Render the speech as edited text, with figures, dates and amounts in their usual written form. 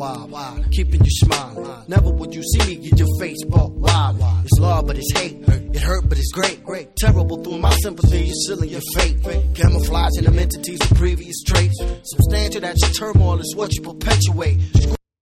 why? Keeping you smiling. Never would you see me get your face bought wild. It's love, but it's hate. It hurt, but it's great. Terrible through my sympathy, you're sealing your fate. Camouflaging them entities with previous traits. Substantial that your turmoil is what you perpetuate.